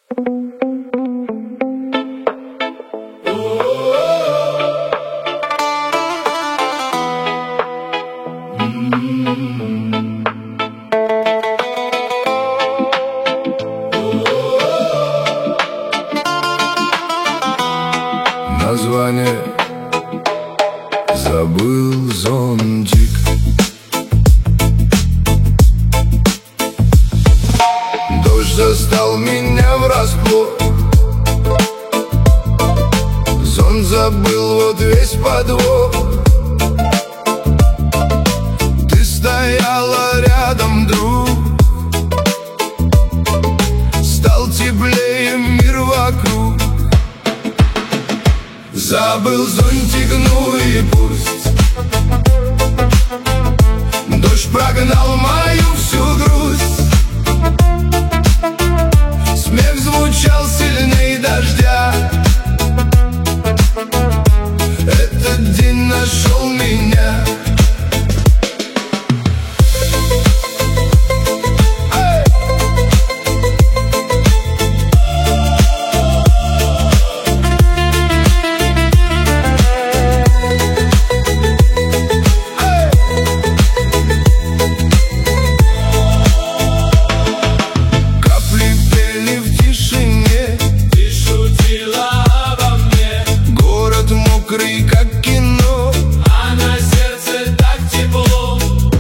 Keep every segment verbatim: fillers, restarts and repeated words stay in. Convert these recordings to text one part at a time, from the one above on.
Название забыл, зонтик. Дождь застал меня врасплох. Зонт забыл, вот весь подвох. Ты стояла рядом, друг. Стал теплее мир вокруг. Забыл зонтик, ну и пусть. Дождь прогнал мою всю грусть. Смех звучал сильней дождя. Этот день нашел меня. Как кино, а на сердце так тепло.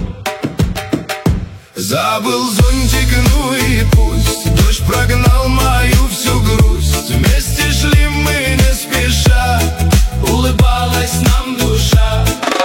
Забыл зонтик, ну и пусть. Дождь прогнал мою всю грусть. Вместе шли мы не спеша. Улыбалась нам душа.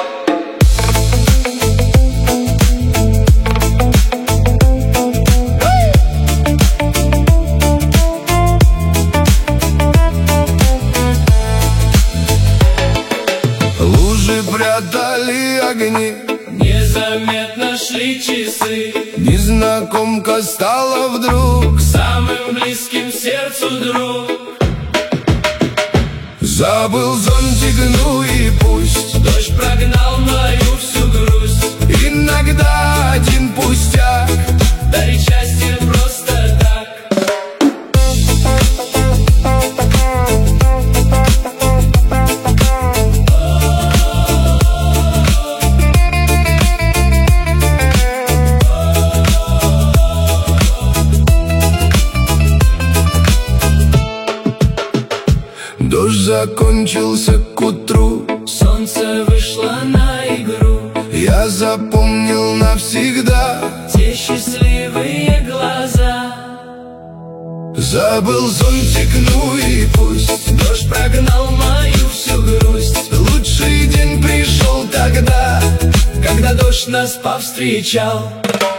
Лужи прятали огни. Незаметно шли часы. Незнакомка стала вдруг Самым близким сердцу друг. Забыл зонтик, ну и пусть. Дождь прогнал мою всю грусть. Иногда один пустяк дарит счастье просто так. Дождь закончился к утру. Солнце вышло на игру. Я запомнил навсегда те счастливые глаза. Забыл зонтик, ну и пусть. Дождь прогнал мою всю грусть. Лучший день пришел тогда, когда дождь нас повстречал.